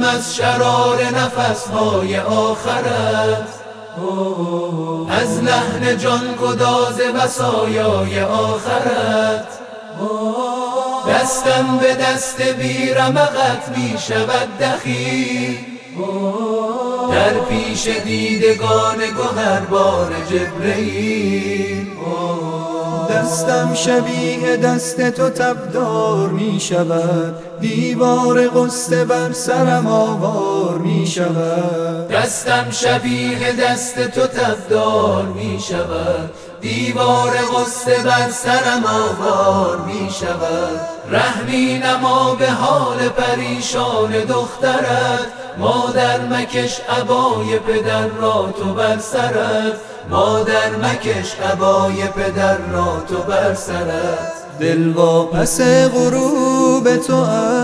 از شرار نفسهای آخرت، از لحن جان گداز وصایای آخرت. دستم به دست بی رمقت می شود دخیل، در پیش دیدگان گوهربار جبرئیل. دستم شبیه دست تو تبدار می شود، دیوار غصه بر سرم آوار می شود. دستم شبیه دست تو تبدار می شود، دیوار غصه بر سرم آوار می شود. رحمی نما به حال پریشان دخترت، مادر مکش عبای پدر را تو بر سرت، مادر مکش عبای پدر را تو بر سرت. دل واپس غروب تو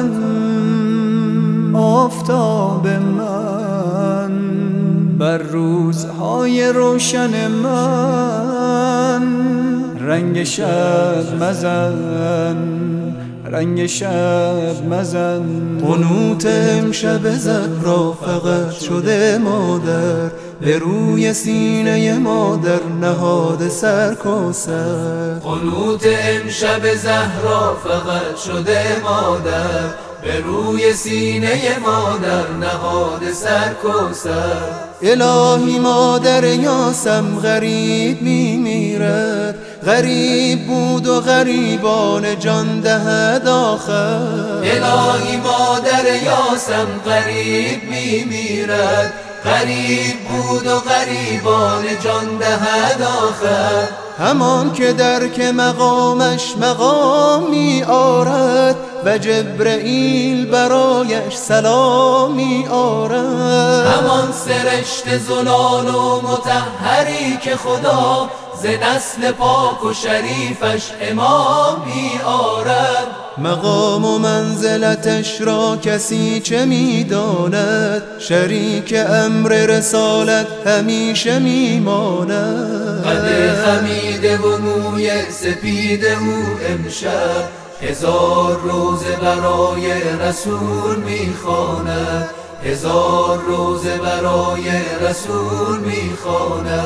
آفتاب من، بر روزهای روشن من رنگ شب مزن، رنگ شب مزن. قنوت امشب زهرا فقط شده مادر، به روی سینه مادر نهاده سر کوثر. قنوت امشب زهرا فقط شده مادر، به روی سینه مادر نهاده سر کوثر. الهی مادر یاسم غریب میمیرد، غریب بود و غریبان جان دهد آخر. الهی مادر یاسم غریب میمیرد، غریب بود و غریبان جان دهد آخر. همان که درک مقامش مقام می آرد و جبرئیل برایش سلام می آرد. همان سرشت زلال و مطهری که خدا ز نسل پاک و شریفش امام می آرد. مقام و منزلتش را کسی چه می داند، شریک امر رسالت همیشه می ماند. قد خمیده و موی سپید او امشب، هزار روزه برای رسول می خواند، هزار روزه برای رسول می خواند.